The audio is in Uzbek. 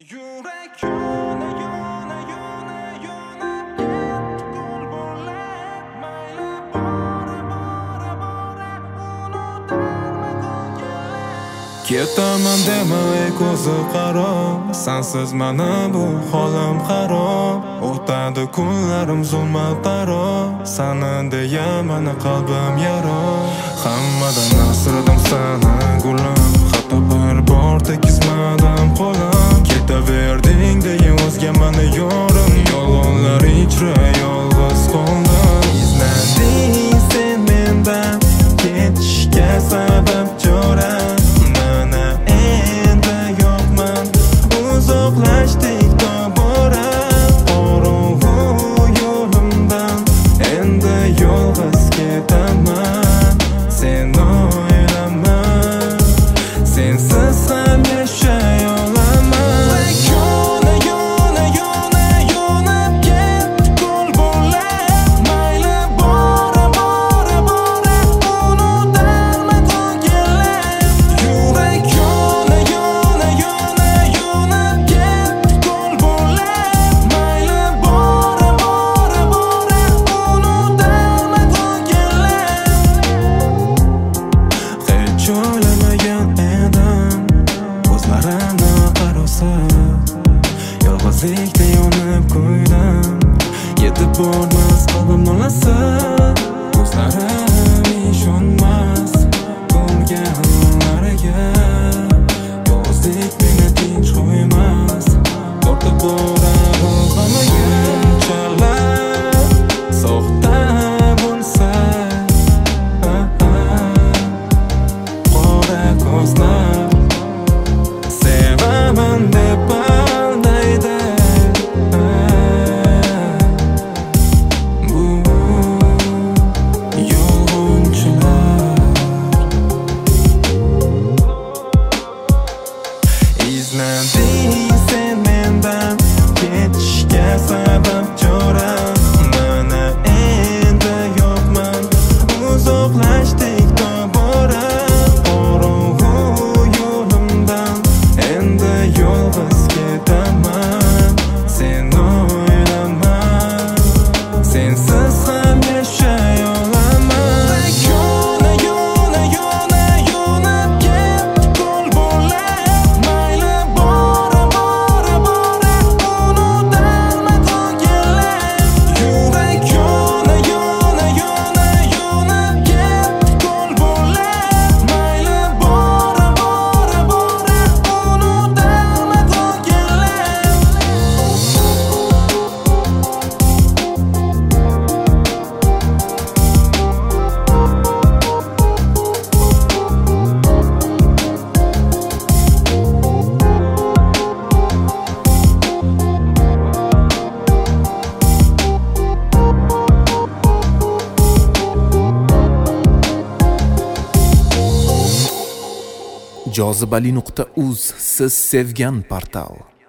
Yurak yona yona yona yona ketgul bo'lib mayli bora unutarman ko'ngilni ketaman demay ko'zi qaro sensiz mana bu holim xarob o'tadi kunlarim zulmat qaro seni deya meni qalbim yaro hammadan asradim seni gulim hatto bir bor tekizmadim qo'lim ketaverding deya o'zga meni yorim yolg'onlar ichra yolg'iz qoldim izlanding sen mendan ketishga sabab chora mana endi yo'qman uzoqlashdik tobora qorong'u yo'limdan endi yolg'iz ketaman sen o'ylama sensiz ham yashay olaman yona yona yona yonib ketgul bo'lib mayli bora unutarman ko'ngilni yurak yona yona yona yonib ketgul bo'lib mayli bora unutarman ko'ngilni hech o'ylamagan edim ko'zlarini qarosa yolg'izlikda yonib kuydim yetib bormas qalbim nolasi ko'zlarim ishonmas ko'rganlariga yolg'izlik meni tinch qo'ymas tortib borar g'amiga unchalar soxta bo'lsa qora ko'zlar sevaman deb aldaydi bu yolg'onchilar izlanding sen mendan ketishga sabab chora mana endi yo'qman uzoqlashdik tobora qorong'u yo'limdan endi yolg'iz ketaman sen o'ylama sensiz ham yashay olaman yona yona yona yonib ketgul bo'lib mayli bora unutarman ko'ngilni yurak yona yona yona yonib ketgul bo'lib mayli bora unutarman ko'ngilni Jozibali.uz siz sevgan portal.